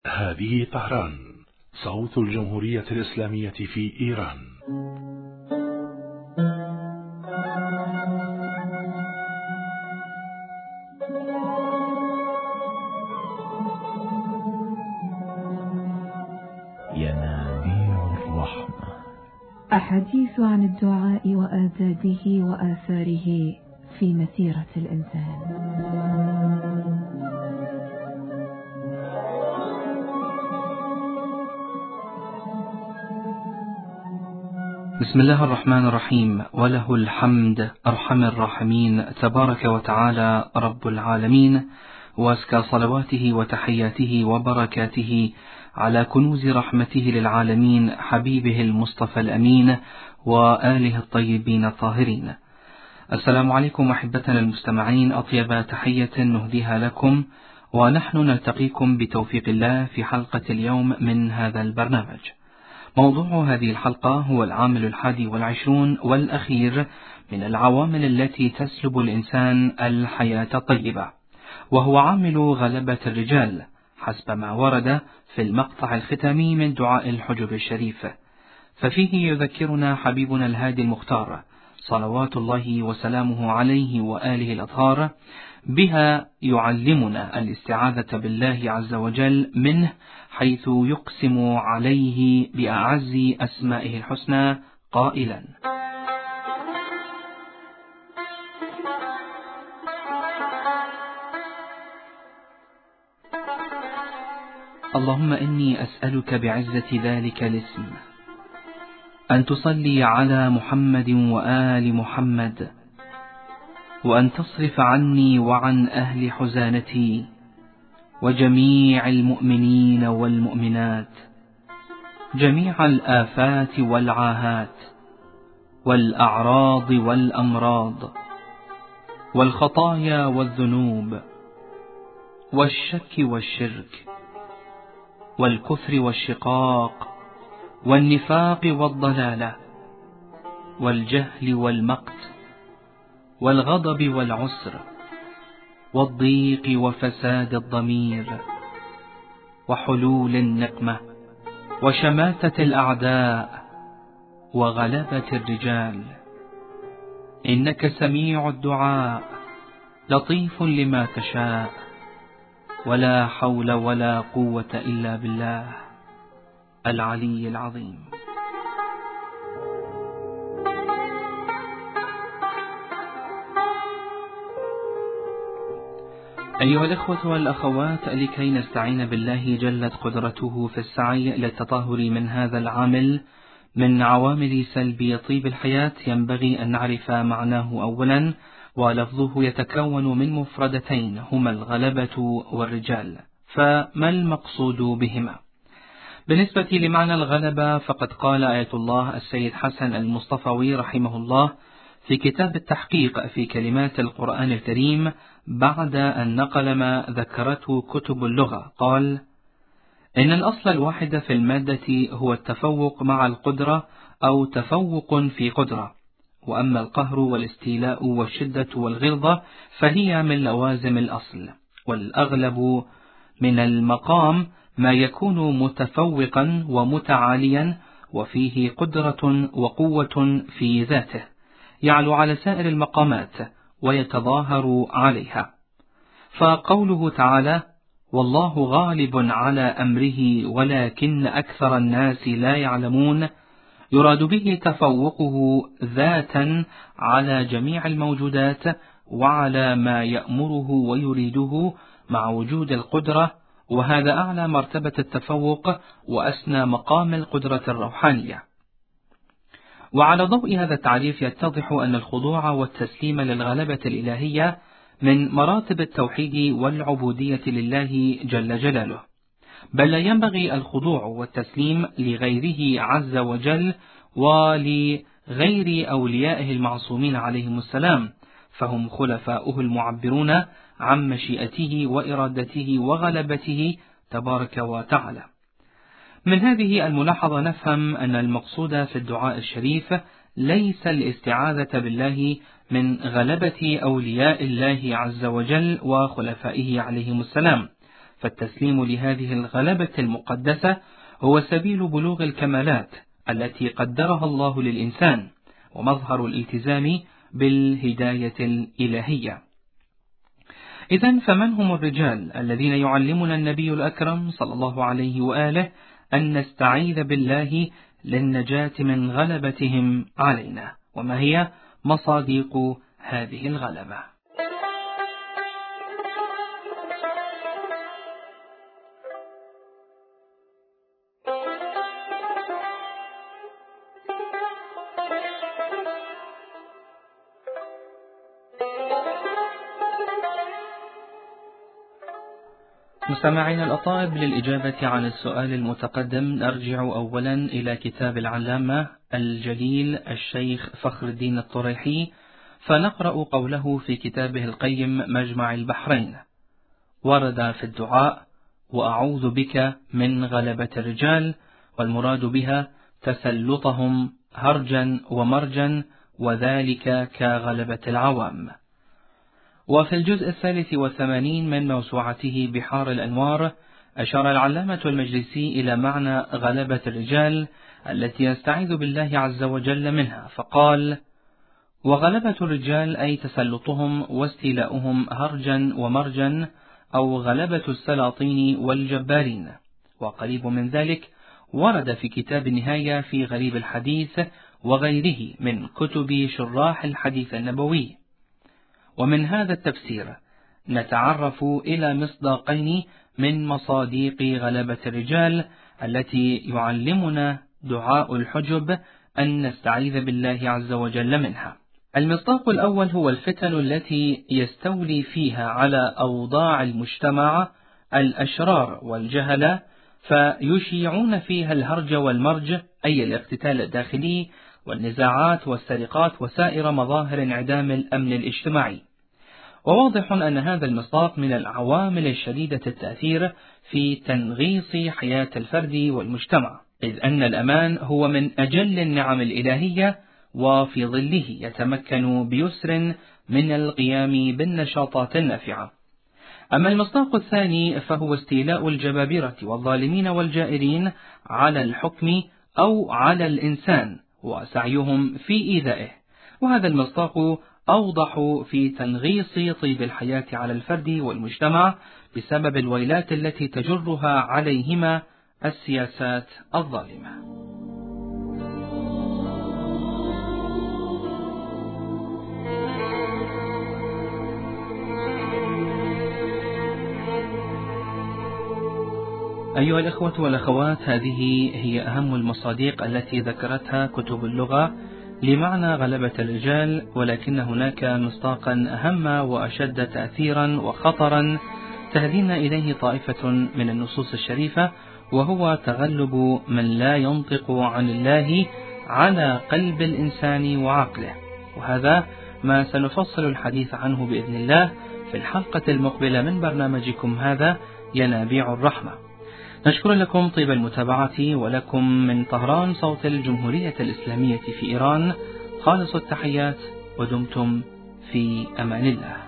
هذه طهران، صوت الجمهورية الإسلامية في إيران. ينابيع الرحمة، أحاديث عن الدعاء وآدابه وآثاره في مسيرة الإنسان. بسم الله الرحمن الرحيم، وله الحمد أرحم الراحمين، تبارك وتعالى رب العالمين، وأزكى صلواته وتحياته وبركاته على كنوز رحمته للعالمين حبيبه المصطفى الأمين وآله الطيبين الطاهرين. السلام عليكم أحبتنا المستمعين، أطيب تحية نهديها لكم، ونحن نلتقيكم بتوفيق الله في حلقة اليوم من هذا البرنامج. موضوع هذه الحلقة هو العامل 21 والأخير من العوامل التي تسلب الإنسان الحياة الطيبة، وهو عامل غلبة الرجال حسب ما ورد في المقطع الختامي من دعاء الحجب الشريف، ففيه يذكرنا حبيبنا الهادي المختار صلوات الله وسلامه عليه وآله الأطهار بها، يعلمنا الاستعاذة بالله عز وجل منه، حيث يقسم عليه بأعز أسمائه الحسنى قائلا: اللهم إني أسألك بعزة ذلك الاسم أن تصلي على محمد وآل محمد، وأن تصرف عني وعن أهل حزانتي وجميع المؤمنين والمؤمنات جميع الآفات والعاهات والأعراض والأمراض والخطايا والذنوب والشك والشرك والكفر والشقاق والنفاق والضلالة والجهل والمقت والغضب والعسر والضيق وفساد الضمير وحلول النقمة وشماتة الأعداء وغلبة الرجال، إنك سميع الدعاء لطيف لما تشاء، ولا حول ولا قوة إلا بالله العلي العظيم. أيها الإخوة والأخوات، لكي نستعين بالله جلت قدرته في السعي للتطهر من هذا العامل من عوامل سلب طيب الحياة، ينبغي أن نعرف معناه أولا، ولفظه يتكون من مفردتين هما الغلبة والرجال، فما المقصود بهما؟ بالنسبة لمعنى الغلبة، فقد قال آية الله السيد حسن المصطفوي رحمه الله في كتاب التحقيق في كلمات القرآن الكريم بعد أن نقل ما ذكرته كتب اللغة، قال: إن الأصل الواحد في المادة هو التفوق مع القدرة أو تفوق في قدرة، وأما القهر والاستيلاء والشدة والغلظة فهي من لوازم الأصل، والأغلب من المقام ما يكون متفوقا ومتعاليا وفيه قدرة وقوة في ذاته، يعلو على سائر المقامات ويتظاهر عليها. فقوله تعالى: والله غالب على أمره ولكن أكثر الناس لا يعلمون، يراد به تفوقه ذاتا على جميع الموجودات وعلى ما يأمره ويريده مع وجود القدرة، وهذا أعلى مرتبة التفوق وأسنى مقام القدرة الروحانية. وعلى ضوء هذا التعريف يتضح أن الخضوع والتسليم للغلبة الإلهية من مراتب التوحيد والعبودية لله جل جلاله، بل لا ينبغي الخضوع والتسليم لغيره عز وجل ولغير أوليائه المعصومين عليهم السلام، فهم خلفاؤه المعبرون عن مشيئته وإرادته وغلبته تبارك وتعالى. من هذه الملاحظة نفهم أن المقصود في الدعاء الشريف ليس الاستعاذة بالله من غلبة أولياء الله عز وجل وخلفائه عليهم السلام، فالتسليم لهذه الغلبة المقدسة هو سبيل بلوغ الكمالات التي قدرها الله للإنسان، ومظهر الالتزام بالهداية الإلهية. إذن فمن هم الرجال الذين يعلمنا النبي الأكرم صلى الله عليه وآله أن نستعيذ بالله للنجاة من غلبتهم علينا؟ وما هي مصادق هذه الغلبة؟ مستمعين الأطائب، للإجابة عن السؤال المتقدم نرجع أولا إلى كتاب العلامة الجليل الشيخ فخر الدين الطريحي، فنقرأ قوله في كتابه القيم مجمع البحرين: ورد في الدعاء: وأعوذ بك من غلبة الرجال، والمراد بها تسلطهم هرجا ومرجا، وذلك كغلبة العوام. وفي الجزء 83 من موسوعته بحار الأنوار أشار العلامة المجلسي إلى معنى غلبة الرجال التي يستعيذ بالله عز وجل منها، فقال: وغلبة الرجال أي تسلطهم واستيلاؤهم هرجا ومرجا، أو غلبة السلاطين والجبارين. وقريب من ذلك ورد في كتاب النهاية في غريب الحديث وغيره من كتب شراح الحديث النبوي. ومن هذا التفسير نتعرف إلى مصداقين من مصادق غلبة الرجال التي يعلمنا دعاء الحجب أن نستعيذ بالله عز وجل منها. المصداق الأول هو الفتن التي يستولي فيها على أوضاع المجتمع الأشرار والجهلة، فيشيعون فيها الهرج والمرج، أي الاقتتال الداخلي والنزاعات والسرقات وسائر مظاهر انعدام الأمن الاجتماعي. وواضح أن هذا المصداق من العوامل الشديدة التأثير في تنغيص حياة الفرد والمجتمع، إذ أن الأمان هو من أجل النعم الإلهية، وفي ظله يتمكن بيسر من القيام بالنشاطات النافعة. أما المصداق الثاني فهو استيلاء الجبابرة والظالمين والجائرين على الحكم أو على الإنسان وسعيهم في إيذائه، وهذا المصداق أوضح في تنغيص طيب الحياة على الفرد والمجتمع بسبب الويلات التي تجرها عليهما السياسات الظالمة. أيها الإخوة والأخوات، هذه هي أهم المصادق التي ذكرتها كتب اللغة لمعنى غلبة الرجال، ولكن هناك مصداقا أهم وأشد تأثيرا وخطرا تهدينا إليه طائفة من النصوص الشريفة، وهو تغلب من لا ينطق عن الله على قلب الإنسان وعقله، وهذا ما سنفصل الحديث عنه بإذن الله في الحلقة المقبلة من برنامجكم هذا ينابيع الرحمة. نشكر لكم طيب المتابعة، ولكم من طهران صوت الجمهورية الإسلامية في إيران خالص التحيات، ودمتم في أمان الله.